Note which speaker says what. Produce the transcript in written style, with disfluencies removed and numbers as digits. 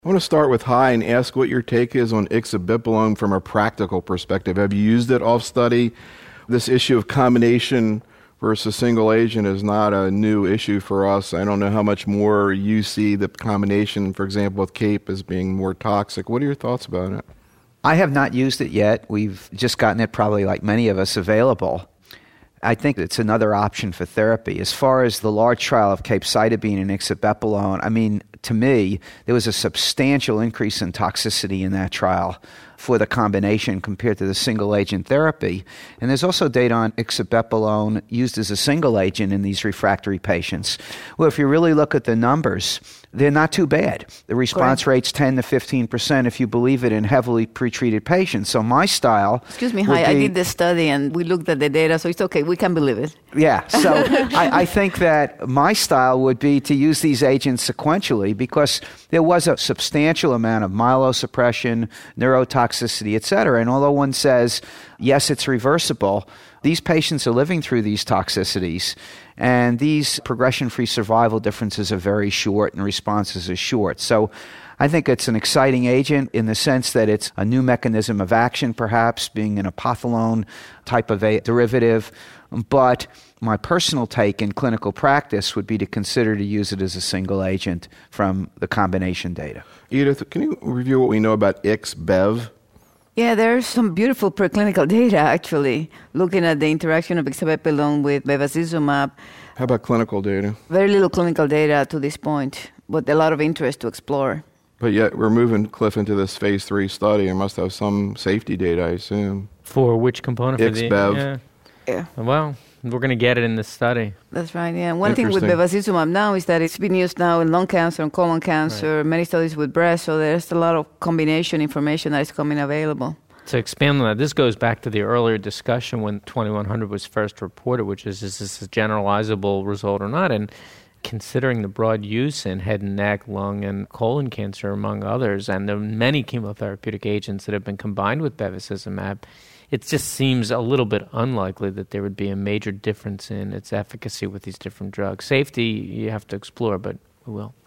Speaker 1: I want to start with high and ask what your take is on ixabibolone from a practical perspective. Have you used it off study? This issue of combination versus single agent is not a new issue for us. I don't know how much more you see the combination, for example, with CAPE as being more toxic. What are your thoughts about it?
Speaker 2: I have not used it yet. We've just gotten it, probably like many of us, available. I think it's another option for therapy. As far as the large trial of capecitabine and ixabibolone, I mean, to me, there was a substantial increase in toxicity in that trial for the combination compared to the single-agent therapy. And there's also data on ixabibolone used as a single agent in these refractory patients. Well, if you really look at the numbers, they're not too bad. The response rate's 10 to 15% if you believe it in heavily pretreated patients. So my style...
Speaker 3: Excuse me, I did the study and we looked at the data, so it's okay, we can believe it.
Speaker 2: Yeah, so I think that my style would be to use these agents sequentially because there was a substantial amount of myelosuppression, neurotoxicity, et cetera. And although one says, yes, it's reversible, these patients are living through these toxicities, and these progression-free survival differences are very short and responses are short. So I think it's an exciting agent in the sense that it's a new mechanism of action, perhaps, being an apotholone type of a derivative. But my personal take in clinical practice would be to consider to use it as a single agent from the combination data.
Speaker 1: Edith, can you review what we know about Ix-Bev?
Speaker 3: Yeah, there's some beautiful preclinical data, actually, looking at the interaction of ixabibolone with bevacizumab.
Speaker 1: How about clinical data?
Speaker 3: Very little clinical data to this point, but a lot of interest to explore.
Speaker 1: But yet we're moving, Cliff, into this phase 3 study. It must have some safety data, I assume.
Speaker 4: For which component?
Speaker 1: Ix-Bev.
Speaker 3: Yeah.
Speaker 4: Well, we're going to get it in this study.
Speaker 3: That's right, yeah. One thing with bevacizumab now is that it's been used now in lung cancer and colon cancer, many studies with breast, so there's a lot of combination information that is coming available.
Speaker 4: To expand on that, this goes back to the earlier discussion when 2100 was first reported, which is this a generalizable result or not? And considering the broad use in head and neck, lung, and colon cancer, among others, and the many chemotherapeutic agents that have been combined with bevacizumab, it just seems a little bit unlikely that there would be a major difference in its efficacy with these different drugs. Safety, you have to explore, but we will.